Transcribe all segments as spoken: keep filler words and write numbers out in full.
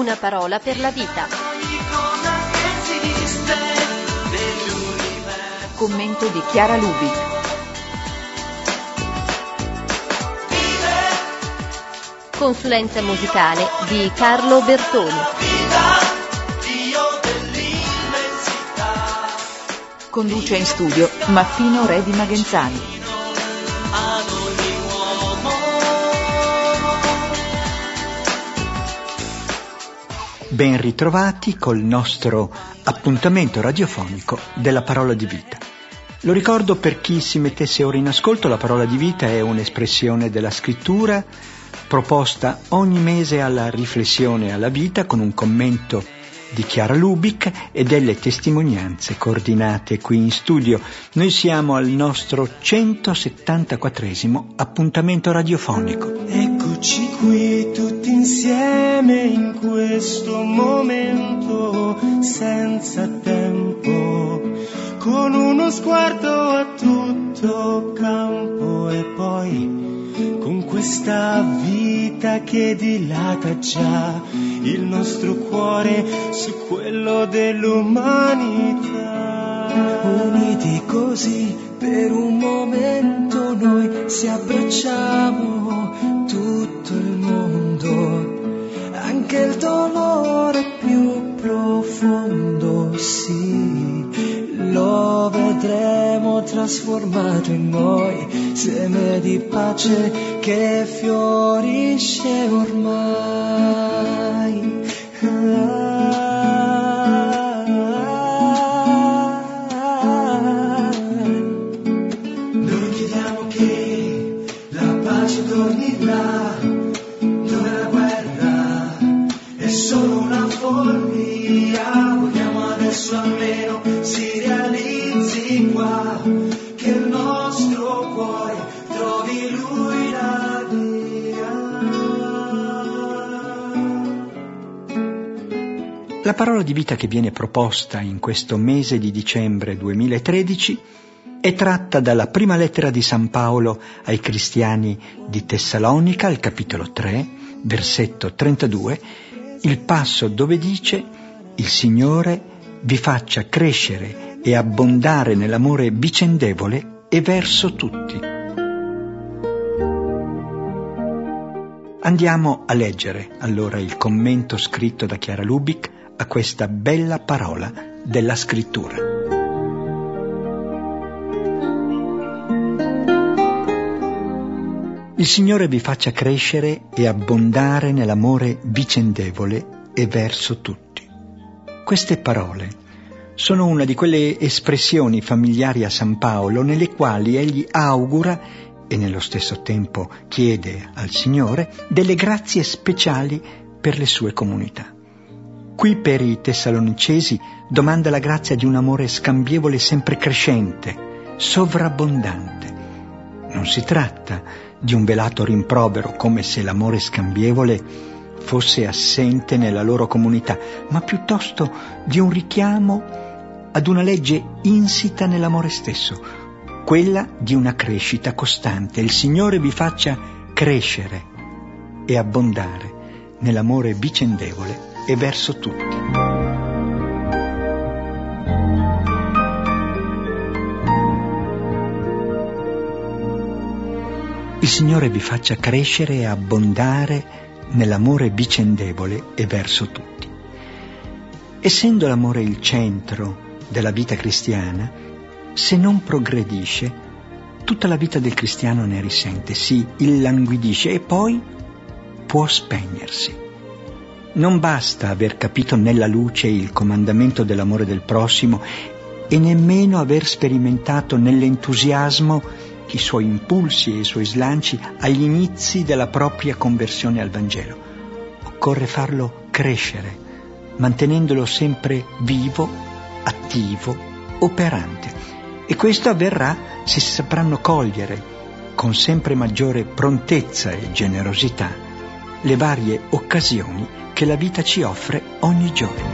Una parola per la vita. Commento di Chiara Lubick. Consulenza musicale di Carlo Bertoni. Conduce in studio Maffino Re di Magenzani. Ben ritrovati col nostro appuntamento radiofonico della parola di vita. Lo ricordo per chi si mettesse ora in ascolto, la parola di vita è un'espressione della scrittura proposta ogni mese alla riflessione alla vita con un commento di Chiara Lubick e delle testimonianze coordinate qui in studio. Noi siamo al nostro centosettantaquattresimo appuntamento radiofonico. Eccoci qui tutti insieme in questo momento senza tempo, con uno sguardo a tutto campo e poi con questa vita che dilata già il nostro cuore su quello dell'umanità. Uniti così per un momento noi si abbracciamo tutto il mondo, anche il dolore più profondo, sì, lo vedremo trasformato in noi, seme di pace che fiorisce ormai. Noi chiediamo che la pace torni là, dove la guerra è solo una follia. Vogliamo adesso almeno si realizzi qua, che il nostro cuore trovi lui la via. La parola di vita che viene proposta in questo mese di dicembre duemilatredici è tratta dalla prima lettera di San Paolo ai cristiani di Tessalonica, al capitolo tre, versetto trentadue, il passo dove dice: il Signore vi faccia crescere e abbondare nell'amore vicendevole e verso tutti. Andiamo a leggere allora il commento scritto da Chiara Lubick a questa bella parola della scrittura. Il Signore vi faccia crescere e abbondare nell'amore vicendevole e verso tutti. Queste parole sono una di quelle espressioni familiari a San Paolo nelle quali egli augura e nello stesso tempo chiede al Signore delle grazie speciali per le sue comunità. Qui per i Tessalonicesi domanda la grazia di un amore scambievole sempre crescente, sovrabbondante. Non si tratta di un velato rimprovero, come se l'amore scambievole fosse assente nella loro comunità, ma piuttosto di un richiamo ad una legge insita nell'amore stesso, quella di una crescita costante. Il Signore vi faccia crescere e abbondare nell'amore vicendevole e verso tutti. Il Signore vi faccia crescere e abbondare nell'amore vicendevole e verso tutti. Essendo l'amore il centro della vita cristiana, se non progredisce, tutta la vita del cristiano ne risente, si illanguidisce e poi può spegnersi. Non basta aver capito nella luce il comandamento dell'amore del prossimo e nemmeno aver sperimentato nell'entusiasmo i suoi impulsi e i suoi slanci agli inizi della propria conversione al Vangelo. Occorre farlo crescere, mantenendolo sempre vivo, attivo, operante. E questo avverrà se si sapranno cogliere, con sempre maggiore prontezza e generosità, le varie occasioni che la vita ci offre ogni giorno.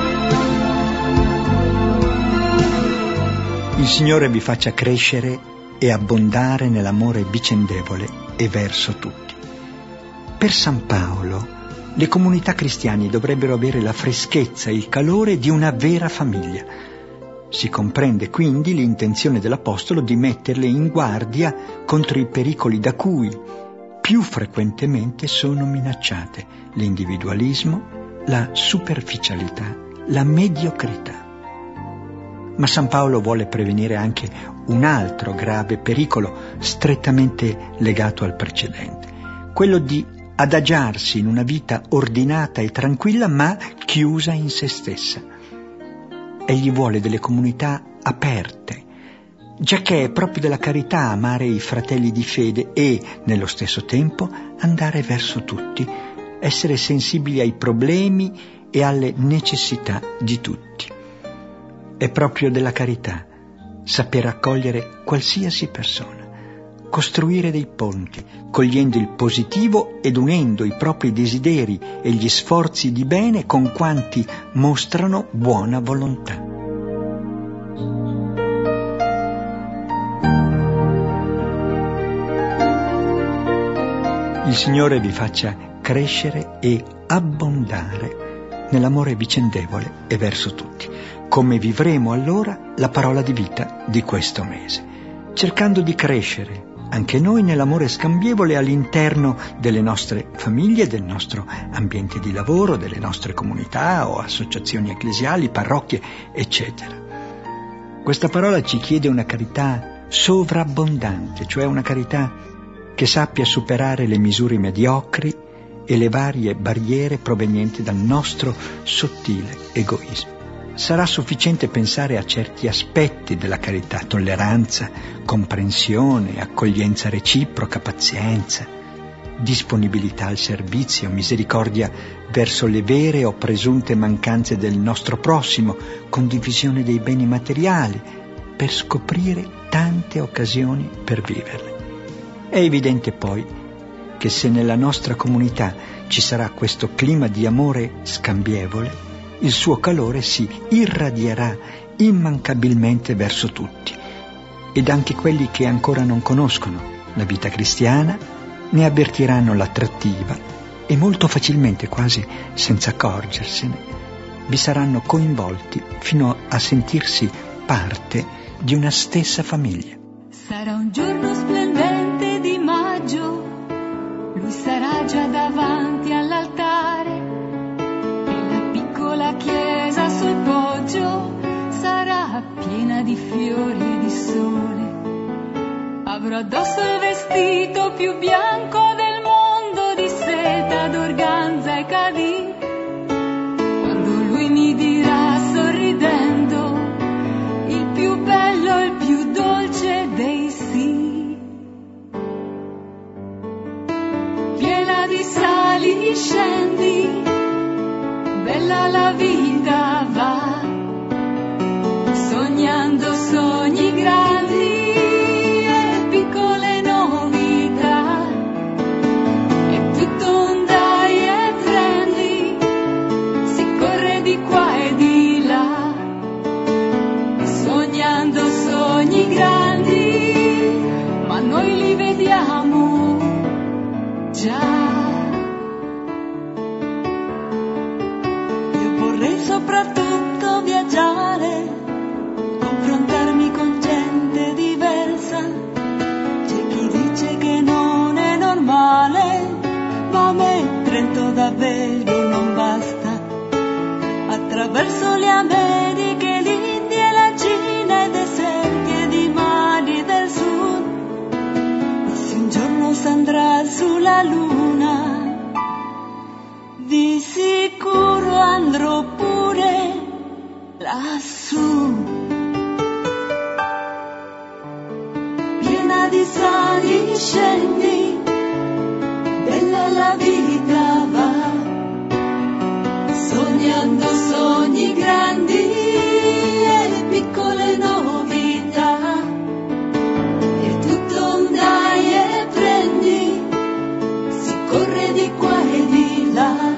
Il Signore vi faccia crescere e abbondare nell'amore vicendevole e verso tutti. Per San Paolo, le comunità cristiane dovrebbero avere la freschezza e il calore di una vera famiglia. Si comprende quindi l'intenzione dell'Apostolo di metterle in guardia contro i pericoli da cui più frequentemente sono minacciate: l'individualismo, la superficialità, la mediocrità. Ma San Paolo vuole prevenire anche un altro grave pericolo strettamente legato al precedente, quello di adagiarsi in una vita ordinata e tranquilla ma chiusa in se stessa. Egli vuole delle comunità aperte, giacché è proprio della carità amare i fratelli di fede e, nello stesso tempo, andare verso tutti, essere sensibili ai problemi e alle necessità di tutti. È proprio della carità saper accogliere qualsiasi persona, costruire dei ponti, cogliendo il positivo ed unendo i propri desideri e gli sforzi di bene con quanti mostrano buona volontà. Il Signore vi faccia crescere e abbondare nell'amore vicendevole e verso tutti. Come vivremo allora la parola di vita di questo mese? Cercando di crescere anche noi nell'amore scambievole all'interno delle nostre famiglie, del nostro ambiente di lavoro, delle nostre comunità o associazioni ecclesiali, parrocchie, eccetera. Questa parola ci chiede una carità sovrabbondante, cioè una carità che sappia superare le misure mediocri e le varie barriere provenienti dal nostro sottile egoismo. Sarà sufficiente pensare a certi aspetti della carità: tolleranza, comprensione, accoglienza reciproca, pazienza, disponibilità al servizio, misericordia verso le vere o presunte mancanze del nostro prossimo, condivisione dei beni materiali, per scoprire tante occasioni per viverle. È evidente poi che se nella nostra comunità ci sarà questo clima di amore scambievole, il suo calore si irradierà immancabilmente verso tutti, ed anche quelli che ancora non conoscono la vita cristiana ne avvertiranno l'attrattiva e molto facilmente, quasi senza accorgersene, vi saranno coinvolti fino a sentirsi parte di una stessa famiglia. Sarà un giorno splendente di maggio, lui sarà già davanti all'altare, la chiesa sul poggio sarà piena di fiori di sole. Avrò addosso il vestito più bianco del mondo, di seta, d'organza e cadì. Quando lui mi dirà sorridendo il più bello, il più dolce dei sì. Piena di sali e scendi, bella la vita va, sognando sogni grandi e piccole novità, è tutto un dai e prendi, si corre di qua e di là, sognando sogni grandi, ma noi li vediamo già. Soprattutto viaggiare, confrontarmi con gente diversa. C'è chi dice che non è normale, ma a me Trento davvero non basta. Attraverso le Americhe, l'India e la Cina, i deserti ed i mari del sud, e se un giorno s'andrà sulla luna, di sicuro andrò pure lassù. Piena di sali e scendi, bella la vita va, sognando sogni grandi e piccole novità, è tutto un dai e prendi, si corre di qua e di là,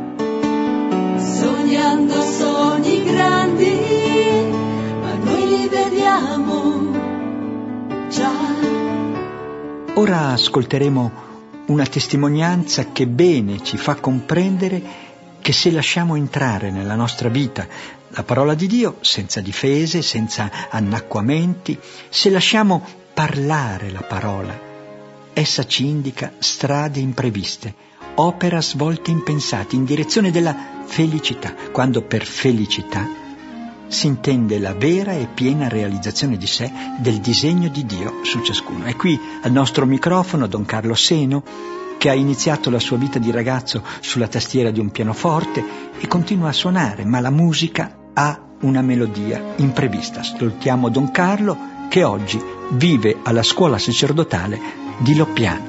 sognando sogni grandi, ma noi li vediamo già. Ora ascolteremo una testimonianza che bene ci fa comprendere che se lasciamo entrare nella nostra vita la parola di Dio senza difese, senza annacquamenti, se lasciamo parlare la parola, essa ci indica strade impreviste, opera svolte impensate in direzione della felicità, quando per felicità si intende la vera e piena realizzazione di sé, del disegno di Dio su ciascuno. E qui al nostro microfono Don Carlo Seno, che ha iniziato la sua vita di ragazzo sulla tastiera di un pianoforte e continua a suonare, ma la musica ha una melodia imprevista. Ascoltiamo Don Carlo, che oggi vive alla scuola sacerdotale di Loppiano.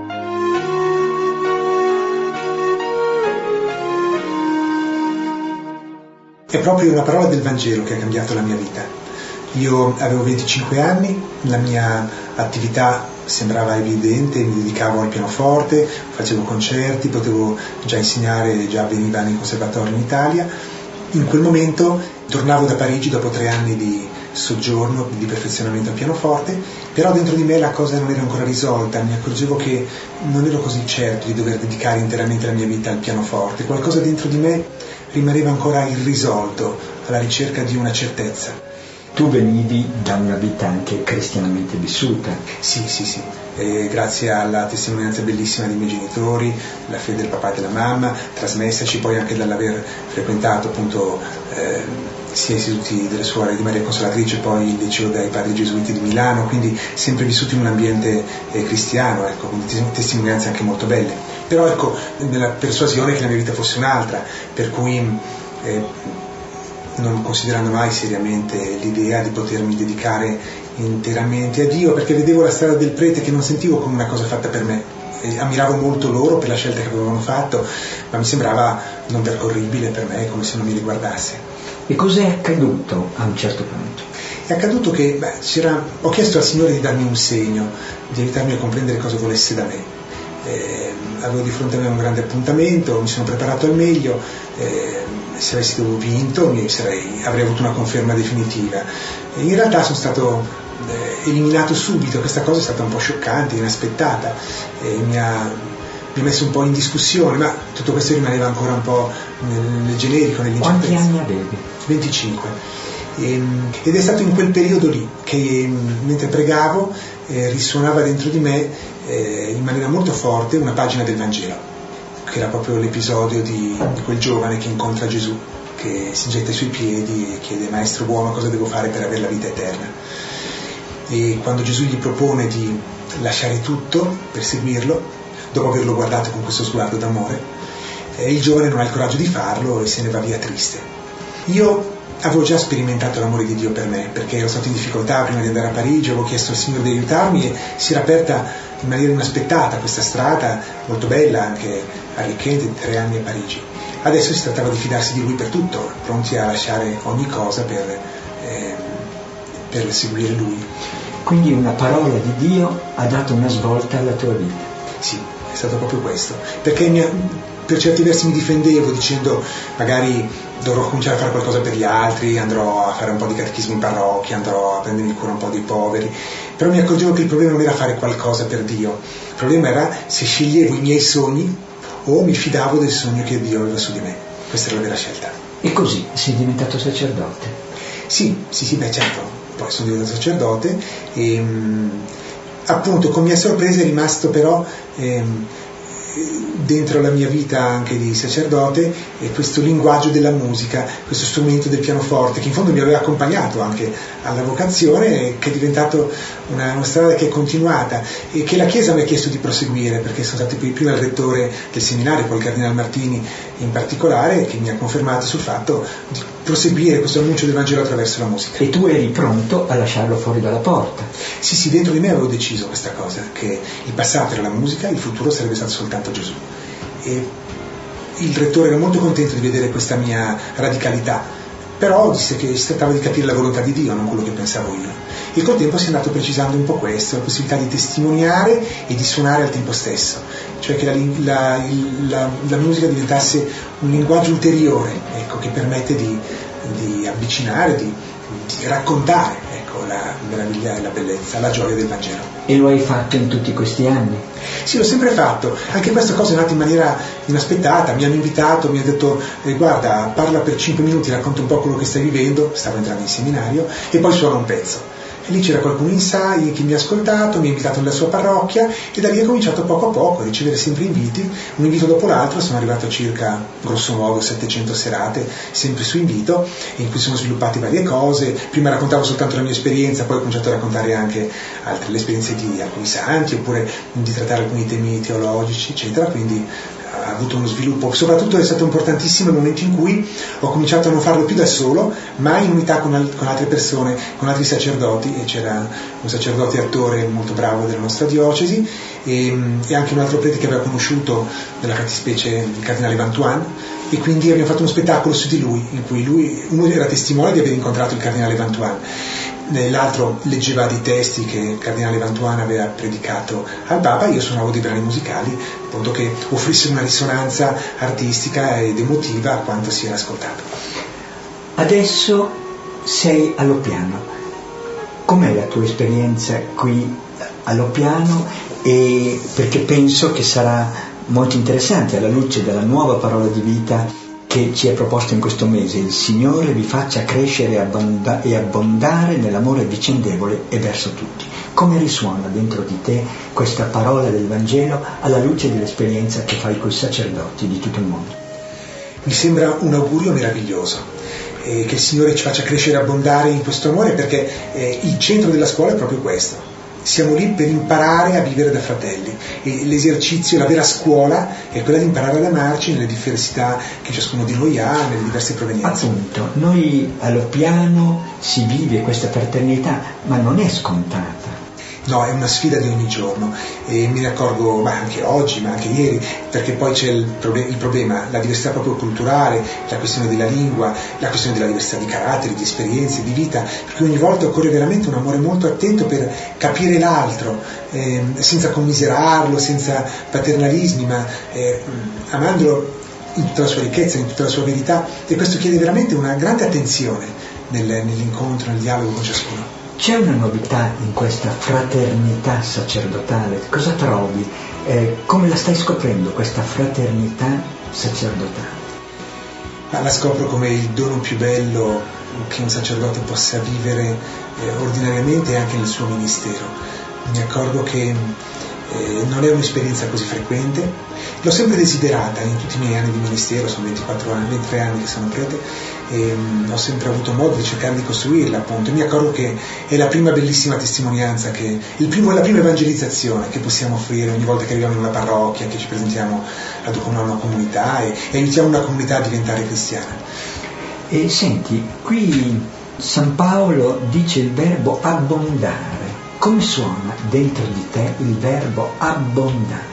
È proprio una parola del Vangelo che ha cambiato la mia vita. Io avevo venticinque anni, la mia attività sembrava evidente, mi dedicavo al pianoforte, facevo concerti, potevo già insegnare, già veniva nei conservatori in Italia. In quel momento tornavo da Parigi dopo tre anni di soggiorno, di perfezionamento al pianoforte, però dentro di me la cosa non era ancora risolta, mi accorgevo che non ero così certo di dover dedicare interamente la mia vita al pianoforte, qualcosa dentro di me rimaneva ancora irrisolto, alla ricerca di una certezza. Tu venivi da una vita anche cristianamente vissuta. Sì, sì, sì. E grazie alla testimonianza bellissima dei miei genitori, la fede del papà e della mamma, trasmessaci poi anche dall'aver frequentato appunto eh, sia istituti delle suore di Maria Consolatrice, poi il liceo dei padri gesuiti di Milano, quindi sempre vissuto in un ambiente eh, cristiano, ecco, con testimonianze anche molto belle. Però ecco, nella persuasione che la mia vita fosse un'altra, per cui eh, non considerando mai seriamente l'idea di potermi dedicare interamente a Dio, perché vedevo la strada del prete che non sentivo come una cosa fatta per me. E ammiravo molto loro per la scelta che avevano fatto, ma mi sembrava non percorribile per me, come se non mi riguardasse. E cos'è accaduto a un certo punto? È accaduto che beh, c'era, ho chiesto al Signore di darmi un segno, di aiutarmi a comprendere cosa volesse da me. Eh, avevo di fronte a me un grande appuntamento, mi sono preparato al meglio, eh, se avessi vinto mi sarei, avrei avuto una conferma definitiva. E in realtà sono stato eh, eliminato subito, questa cosa è stata un po' scioccante, inaspettata, eh, mi, ha, mi ha messo un po' in discussione, ma tutto questo rimaneva ancora un po' nel, nel generico, nell'incertezza. Quanti anni avevi? venticinque. E, ed è stato in quel periodo lì che mentre pregavo eh, risuonava dentro di me eh, in maniera molto forte una pagina del Vangelo, che era proprio l'episodio di, di quel giovane che incontra Gesù, che si getta ai suoi piedi e chiede: Maestro buono, cosa devo fare per avere la vita eterna? E quando Gesù gli propone di lasciare tutto per seguirlo, dopo averlo guardato con questo sguardo d'amore, eh, il giovane non ha il coraggio di farlo e se ne va via triste. Io avevo già sperimentato l'amore di Dio per me, perché ero stato in difficoltà prima di andare a Parigi, avevo chiesto al Signore di aiutarmi e si era aperta in maniera inaspettata questa strada molto bella, anche arricchente, di tre anni a Parigi. Adesso si trattava di fidarsi di Lui per tutto, pronti a lasciare ogni cosa per, eh, per seguire Lui. Quindi una parola di Dio ha dato una svolta alla tua vita. Sì, è stato proprio questo, perché mi, per certi versi mi difendevo dicendo magari dovrò cominciare a fare qualcosa per gli altri, andrò a fare un po' di catechismo in parrocchia, andrò a prendermi cura un po' dei poveri, però mi accorgevo che il problema non era fare qualcosa per Dio, il problema era se sceglievo i miei sogni o mi fidavo del sogno che Dio aveva su di me. Questa era la vera scelta. E così sei diventato sacerdote? Sì, sì, sì, beh certo, poi sono diventato sacerdote e mh, appunto con mia sorpresa è rimasto però ehm, dentro la mia vita anche di sacerdote e questo linguaggio della musica, questo strumento del pianoforte che in fondo mi aveva accompagnato anche alla vocazione e che è diventato una, una strada che è continuata e che la Chiesa mi ha chiesto di proseguire, perché sono stato prima il rettore del seminario, poi il Cardinale Martini in particolare, che mi ha confermato sul fatto di proseguire questo annuncio del Vangelo attraverso la musica. E tu eri pronto a lasciarlo fuori dalla porta? Sì, sì, dentro di me avevo deciso questa cosa, che il passato era la musica, il futuro sarebbe stato soltanto Gesù. E il rettore era molto contento di vedere questa mia radicalità, però disse che si trattava di capire la volontà di Dio, non quello che pensavo io. E col tempo si è andato precisando un po' questo, la possibilità di testimoniare e di suonare al tempo stesso, cioè che la, la, la, la musica diventasse un linguaggio ulteriore, ecco, che permette di, di avvicinare, di, di raccontare, ecco, la meraviglia e la bellezza, la gioia del Vangelo. E lo hai fatto in tutti questi anni? Sì, l'ho sempre fatto, anche questa cosa è nata in maniera inaspettata, mi hanno invitato, mi hanno detto eh, guarda, parla per cinque minuti, racconta un po' quello che stai vivendo, stavo entrando in seminario, e poi suona un pezzo. E lì c'era qualcuno in Sai che mi ha ascoltato, mi ha invitato nella sua parrocchia, e da lì ho cominciato poco a poco a ricevere sempre inviti, un invito dopo l'altro. Sono arrivato a circa, grosso modo, settecento serate, sempre su invito, in cui sono sviluppate varie cose. Prima raccontavo soltanto la mia esperienza, poi ho cominciato a raccontare anche altre, le esperienze di alcuni santi, oppure di trattare alcuni temi teologici, eccetera, quindi ha avuto uno sviluppo. Soprattutto è stato importantissimo il momento in cui ho cominciato a non farlo più da solo, ma in unità con, al- con altre persone, con altri sacerdoti, e c'era un sacerdote attore molto bravo della nostra diocesi, e, e anche un altro prete che aveva conosciuto nella fattispecie il cardinale Vantuan, e quindi abbiamo fatto uno spettacolo su di lui, in cui lui, uno era testimone di aver incontrato il cardinale Vantuan, l'altro leggeva dei testi che il cardinale Vantuan aveva predicato al Papa, io suonavo dei brani musicali, appunto, che offrissero una risonanza artistica ed emotiva a quanto si era ascoltato. Adesso sei all'Oppiano. Com'è la tua esperienza qui all'Oppiano? E perché penso che sarà molto interessante alla luce della nuova parola di vita che ci è proposto in questo mese: il Signore vi faccia crescere e, abbonda- e abbondare nell'amore vicendevole e verso tutti. Come risuona dentro di te questa parola del Vangelo alla luce dell'esperienza che fai con i sacerdoti di tutto il mondo? Mi sembra un augurio meraviglioso, eh, che il Signore ci faccia crescere e abbondare in questo amore, perché eh, il centro della scuola è proprio questo. Siamo lì per imparare a vivere da fratelli, e l'esercizio, la vera scuola è quella di imparare ad amarci nelle diversità che ciascuno di noi ha, nelle diverse provenienze. Appunto, noi all'Oppiano si vive questa fraternità, ma non è scontata. No, è una sfida di ogni giorno, e me ne accorgo, ma anche oggi, ma anche ieri, perché poi c'è il, proble- il problema, la diversità proprio culturale, la questione della lingua, la questione della diversità di caratteri, di esperienze, di vita, per cui ogni volta occorre veramente un amore molto attento per capire l'altro, eh, senza commiserarlo, senza paternalismi, ma eh, amandolo in tutta la sua ricchezza, in tutta la sua verità, e questo chiede veramente una grande attenzione nel, nell'incontro, nel dialogo con ciascuno. C'è una novità in questa fraternità sacerdotale? Cosa trovi? Eh, come la stai scoprendo questa fraternità sacerdotale? Ma la scopro come il dono più bello che un sacerdote possa vivere eh, ordinariamente, anche nel suo ministero. Mi accorgo che eh, non è un'esperienza così frequente, l'ho sempre desiderata in tutti i miei anni di ministero, sono ventiquattro anni, ventitré anni che sono prete, e um, ho sempre avuto modo di cercare di costruirla, appunto, e mi accorgo che è la prima bellissima testimonianza, che il primo, la prima evangelizzazione che possiamo offrire ogni volta che arriviamo in una parrocchia, che ci presentiamo ad una, una comunità e, e aiutiamo una comunità a diventare cristiana. E senti, qui San Paolo dice il verbo abbondare. Come suona dentro di te il verbo abbondare?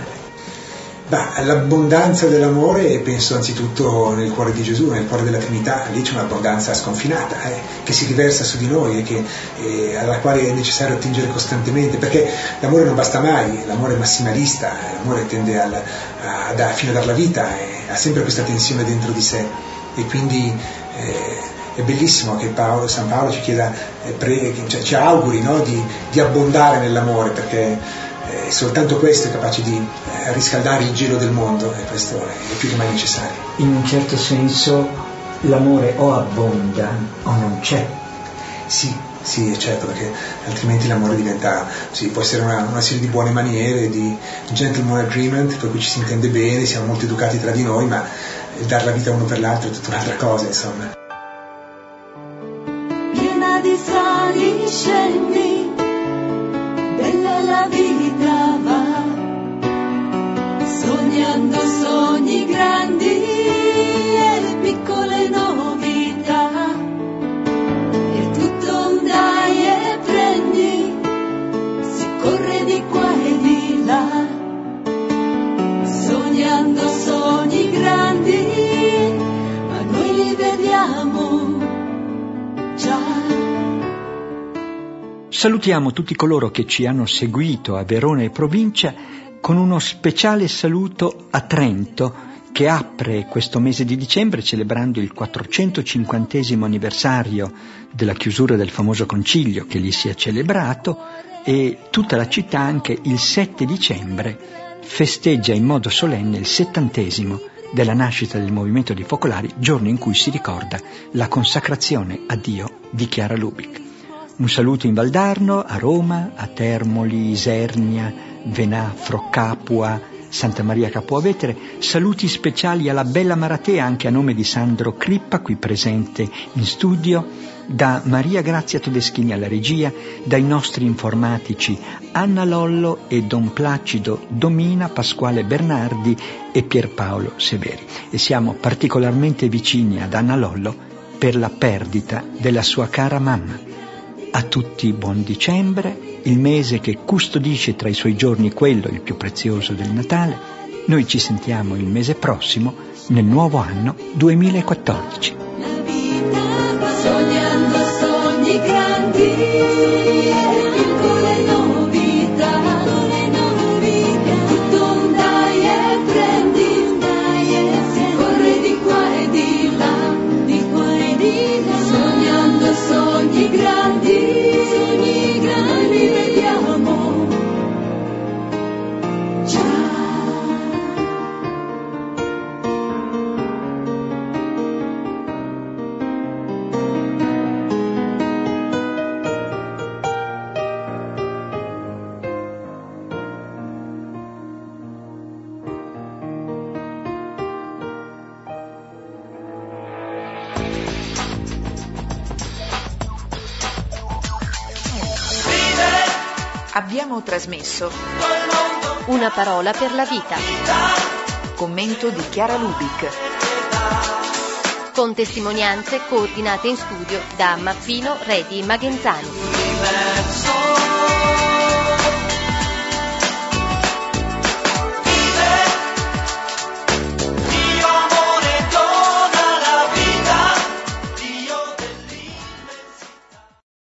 Beh, l'abbondanza dell'amore, penso anzitutto nel cuore di Gesù, nel cuore della Trinità. Lì c'è un'abbondanza sconfinata eh, che si riversa su di noi e che, eh, alla quale è necessario attingere costantemente, perché l'amore non basta mai, l'amore è massimalista, l'amore tende al, a, a, fino a dar la vita, eh, ha sempre questa tensione dentro di sé, e quindi eh, è bellissimo che Paolo, San Paolo ci chieda, eh, pre, cioè, ci auguri, no, di, di abbondare nell'amore, perché Eh, soltanto questo è capace di eh, riscaldare il gelo del mondo, e questo è più che mai necessario. In un certo senso l'amore o abbonda o non c'è. Sì, sì, è certo, perché altrimenti l'amore diventa, sì, può essere una, una serie di buone maniere, di gentleman agreement, per cui ci si intende bene, siamo molto educati tra di noi, ma dar la vita uno per l'altro è tutta un'altra cosa, insomma. Piena di sali scendi, bella la vita va, sognando sogni grandi e piccole novità, e tutto un dai e prendi, si corre di qua e di là, sognando sogni grandi, ma noi li vediamo già. Salutiamo tutti coloro che ci hanno seguito a Verona e provincia, con uno speciale saluto a Trento, che che apre questo mese di dicembre celebrando il quattrocentocinquantesimo anniversario della chiusura del famoso concilio che lì si è celebrato, e tutta la città anche il sette dicembre festeggia in modo solenne il settantesimo della nascita del movimento dei Focolari, giorno in cui si ricorda la consacrazione a Dio di Chiara Lubick. Un saluto in Valdarno, a Roma, a Termoli, Isernia, Venà, Frocapua, Santa Maria Capua Vetere. Saluti speciali alla bella Maratea anche a nome di Sandro Crippa, qui presente in studio, da Maria Grazia Todeschini alla regia, dai nostri informatici Anna Lollo e Don Placido Domina, Pasquale Bernardi e Pierpaolo Severi. E siamo particolarmente vicini ad Anna Lollo per la perdita della sua cara mamma. A tutti buon dicembre, il mese che custodisce tra i suoi giorni quello il più prezioso del Natale. Noi ci sentiamo il mese prossimo, nel nuovo anno duemilaquattordici. La vita sognando sogni grandi, piccole novità, tutto dai e prendi, corre di qua e di là, di qua e di là, sognando sogni grandi, sogni grandi, vediamo. Ciao. Abbiamo trasmesso Una parola per la vita, commento di Chiara Lubick, con testimonianze coordinate in studio da Maffino Redi Magenzani.